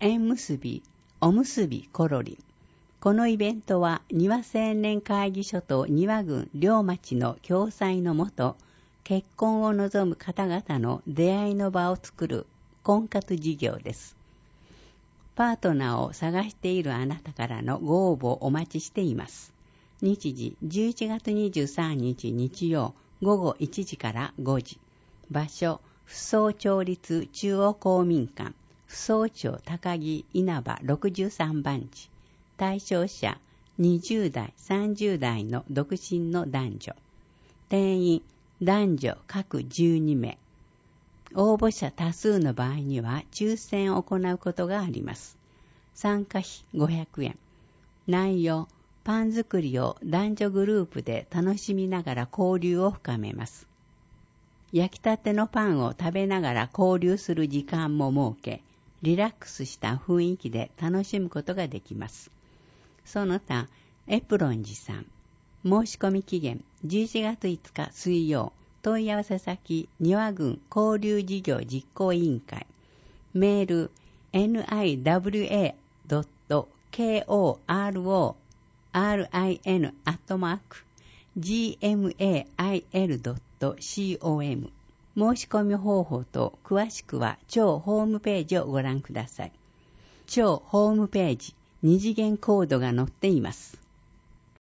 縁結び、おむすびコロリン。このイベントは庭青年会議所と庭郡両町の共催のもと、結婚を望む方々の出会いの場を作る婚活事業です。パートナーを探しているあなたからのご応募をお待ちしています。日時11月23日日曜午後1時から5時。場所、扶桑町立中央公民館、扶桑町高木稲葉63番地。対象者20代、30代の独身の男女。定員男女各12名。応募者多数の場合には抽選を行うことがあります。参加費500円。内容、パン作りを男女グループで楽しみながら交流を深めます。焼きたてのパンを食べながら交流する時間も設け、リラックスした雰囲気で楽しむことができます。その他、エプロン寺さん。申し込み期限11月5日水曜。問い合わせ先、庭郡交流事業実行委員会。メール、niwa.korin@gmail.com。申し込み方法と詳しくは超ホームページをご覧ください。超ホームページ、二次元コードが載っています。